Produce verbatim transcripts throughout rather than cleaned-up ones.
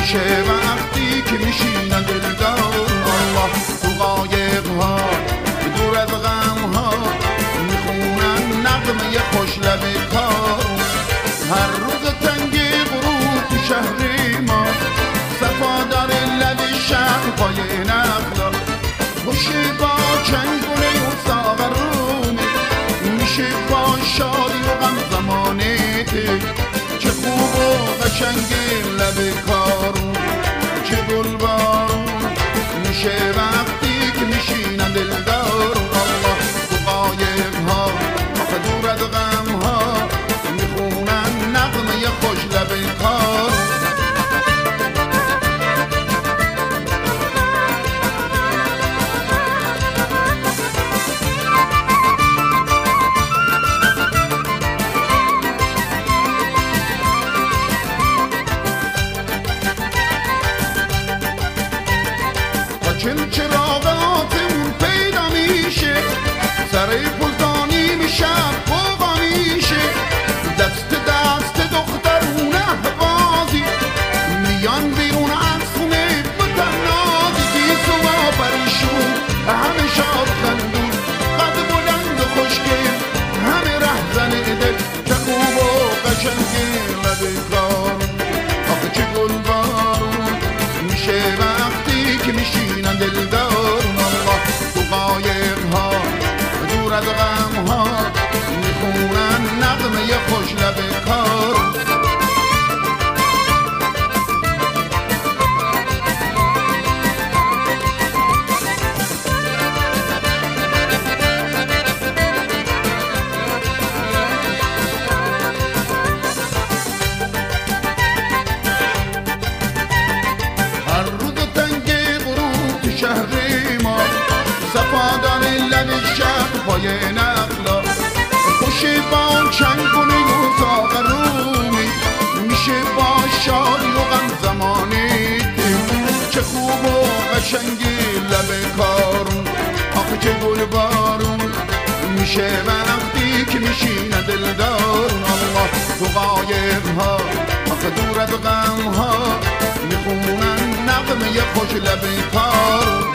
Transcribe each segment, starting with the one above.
میشه وقتی که میشینن دلدار الله تو قایق ها دور از غم ها میخونن نغمه خوش لب کار هر روز تنگ غروب تو شهر ما صفا داره لب شهر پای نخلا خوشی با چنگونه و ساغرونه میشه با شادی و غم زمانه چه خوب و قشنگه لب کارون چه گل بارون میشه وقتی که میشینن دلدار الله تو قایق ها آخه دور از غم ها میخونن نغمه خوش لب کارون چل چراغاتمون پیدا میشه سر پلتانی میشه بابا میشه دست دست دخترون احوازی میان بیرون از خونه بتنازی دیس و پریشون همه شاد خندون قد بلند و خوشگل همه رهزن دل چه خوب و قشنگه لب کارون آخه چه گل بارون میشه وقتی که میشینن دلدار الله تو قایق ها دور از غم ها میخونن نغمه خوش لب کار صفا داره لب شهر پای نخلا خوشی با چنگونه و ساغرومی میشه با شادی و غم زمانی چه خوب و قشنگی لب کارون آخه چه گل بارون میشه وقتی که میشینه دلدار الله تو قایق ها آخه دور از غم ها میخونن نغمه خوش لب کارون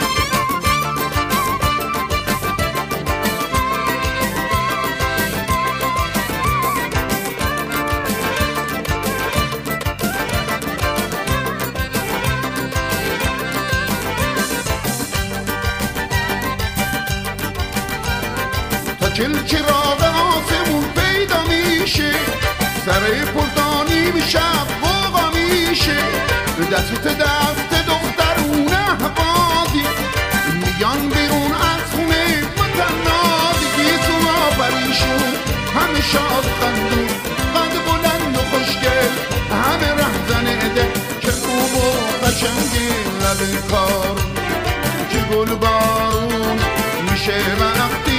چل چراغ آسمون پیدا میشه سر پلتانی میشه بابا میشه دست دست دخترون احوازی میان بیرون از خونه وطنازی گیسون آفریشون همه شاد خندون قد بلند و خوشگل همه رهزن دل چه خوب و قشنگی لب کارون چه گل بارون میشه وقتی